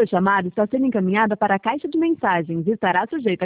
Sua chamada está sendo encaminhada para a caixa de mensagens e estará sujeita